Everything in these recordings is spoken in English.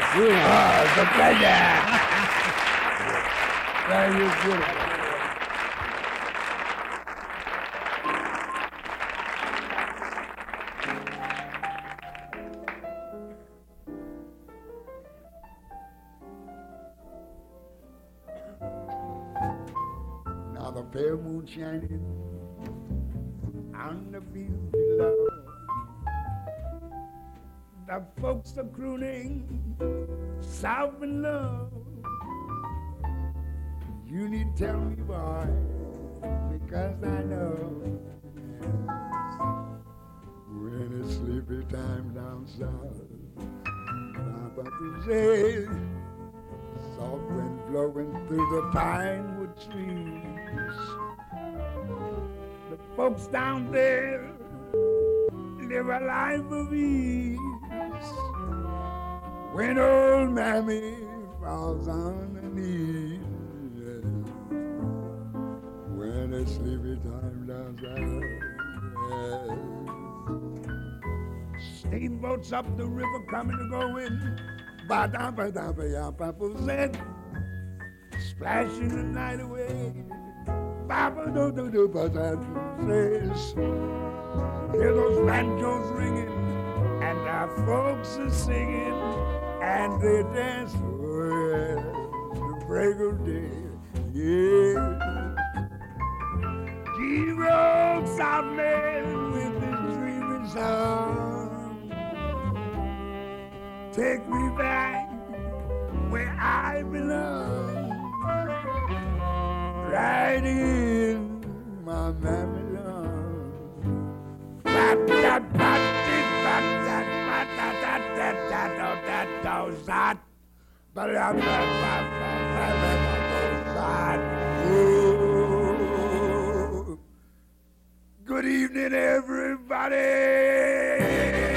It's a pleasure. Thank you, beautiful. Now the pale moon shining on the field below. The folks are crooning soft and low. You need to tell me, boy, because I know when it's sleepy time down south, Papa says, soft wind blowing through the pine wood trees. The folks down there live a life of ease. When old Mammy falls on her knees, when it's sleepy time down south, steamboats up the river coming and going, ba-da-ba-da-ba-ya-papa said, splashing the night away, ba-ba-do-do-do-ba-da says, hear those banjos ringing, and our folks are singing, and they dance the break of day. Yeah. He rolls out man with his dreaming song. Take me back where I belong, right in my mammy lawn. Good evening, everybody.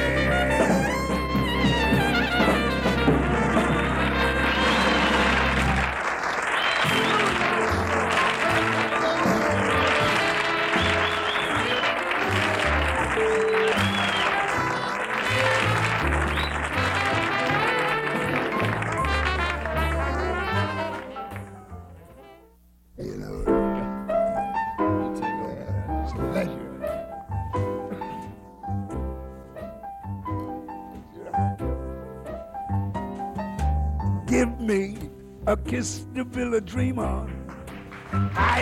Give me a kiss to build a dream on. I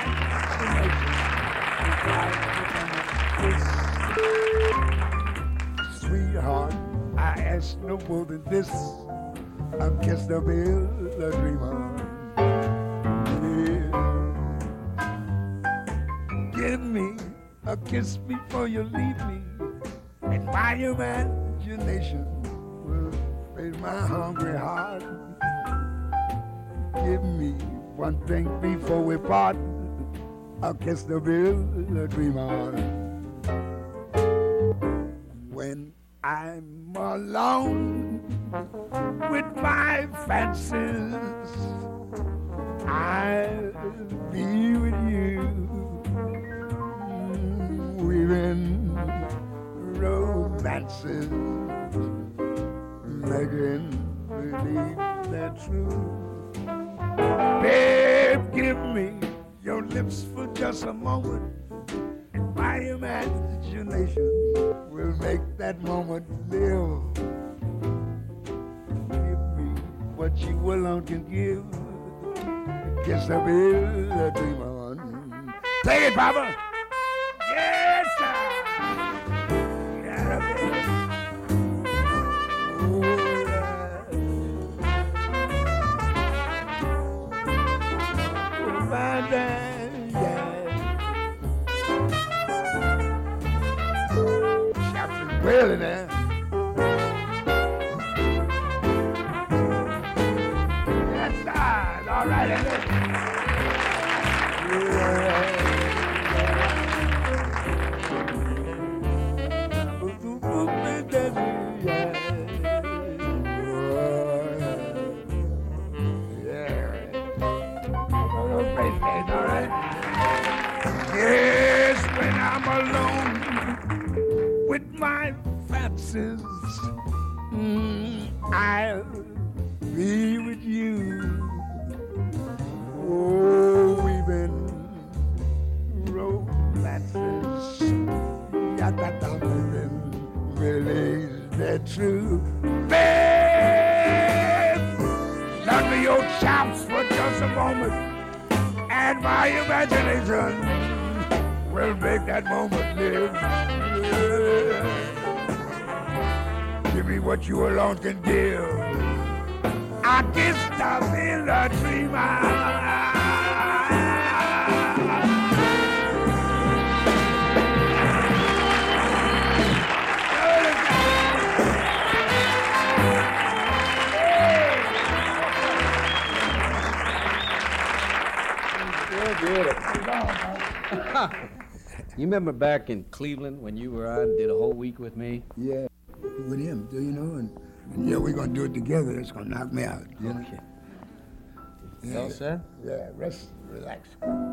am sweetheart, I ask no more than this. A kiss to build a dream on. Yeah. Give me a kiss before you leave me, and my imagination will feed my hungry heart. Give me one thing before we part, a kiss to build a dream on. When I'm alone with my fancies, I'll be with you, weaving romances, making believe they're true. Babe, give me your lips for just a moment, and my imagination will make that moment live. Give me what you alone can give. Kiss the bill, a dream on. Take it, Papa. Yes, sir. Yeah, baby. Really now. Yes, sir. All right, yes, when I'm alone with my fancies, I'll be with you. Oh, we've been romances. Really, is that true? Babe, lend me your chops for just a moment, and my imagination will make that moment live. Give me what you alone can give. I guess I've been a dreamer. You remember back in Cleveland when you were on, did a whole week with me? Yeah, with him, do you know? And yeah, we're gonna do it together. It's gonna knock me out. You know? Okay. Yeah, All set? Yeah, rest, relax.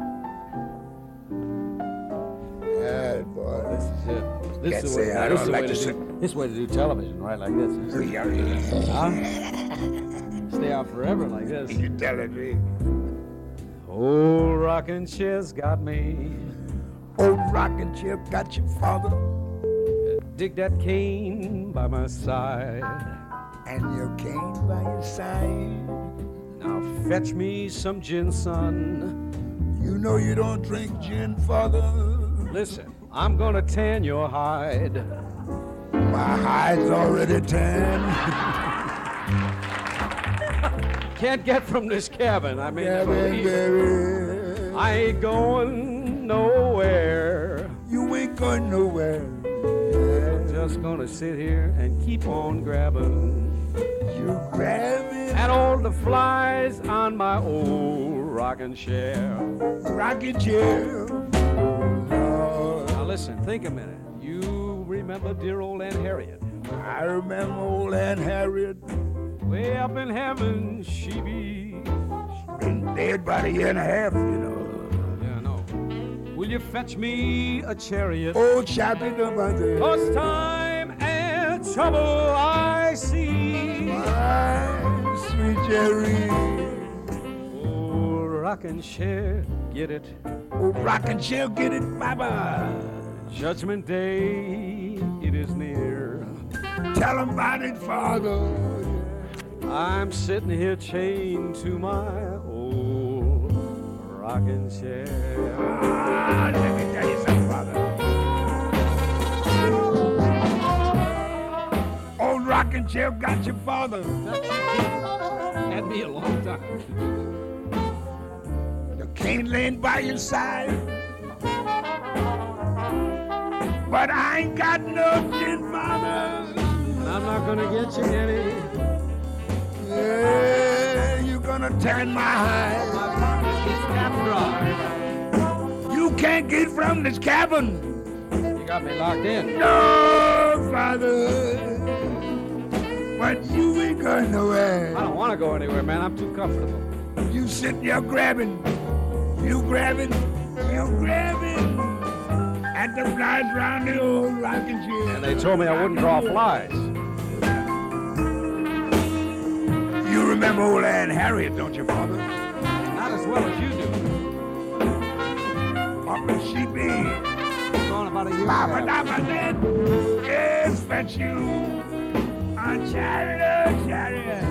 Yeah, boy. This is it. This Can't is the say way, I this don't is the like way to to sit. do. This is the way to do television, right? Like this. Huh? Stay out forever like this. You telling me? Old rocking chair's got me. Old rocking chair got your father, Dig that cane by my side. and your cane by your side. Now fetch me some gin, son. You know you don't drink gin, father. Listen, I'm gonna tan your hide. My hide's already tan. Can't get from this cabin. I mean, Yeah, believe it. baby. I ain't going nowhere. You ain't going nowhere. Yeah. Just gonna sit here and keep on grabbing You grab it, at all the flies on my old rocking chair. rocking chair. Oh, Now listen, think a minute. You remember dear old Aunt Harriet? I remember old Aunt Harriet Way up in heaven she be. been dead about a year and a half, you know. Yeah, I know. Will you fetch me a chariot? Old chopping up on the 'Cause time and trouble I see. my sweet Jerry. Oh, rockin' chair, get it? Old rocking chair, get it, bye-bye. Judgment Day, it is near. Tell him about it, father. I'm sitting here chained to my old rocking chair. Ah, let me tell you something, father. Old rocking chair got your father. Had me a long time. The cane laying by your side. But I ain't got nothing, father. And I'm not gonna get you any. Yeah, you're gonna turn my hide. My pockets is cap dry. You can't get from this cabin. You got me locked in. No, father. But you ain't going I nowhere. don't want to go anywhere, man. I'm too comfortable. You sitting there grabbing. You grabbing. You grabbing. At the flies round the old rocking chair. And they told me I wouldn't draw flies. You remember old Aunt Harriet, don't you, father? Not as well as you do. What would she be? Gone about a year Papa, ago. Papa, then, yes, but you are chariot.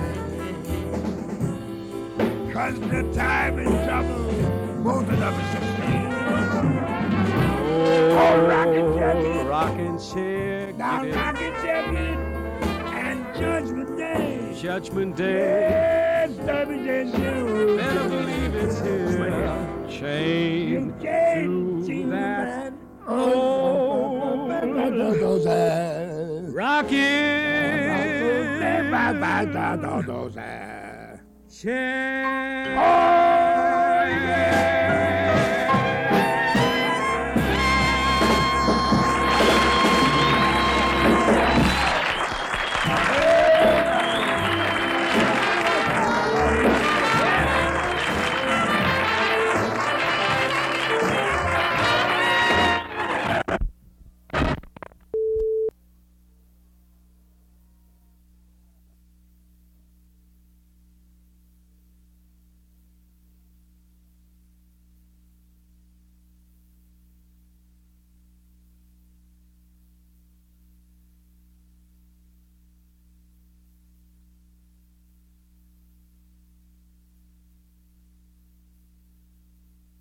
'Cause the time and trouble, both of them is Oh, rockin' chair. rockin' chair, Now get it. rocking champion and Judgment Day. Judgment Day, Yes, Judgment Day, you. better believe it's here. Chained to that old rockin' chair. Oh, yeah.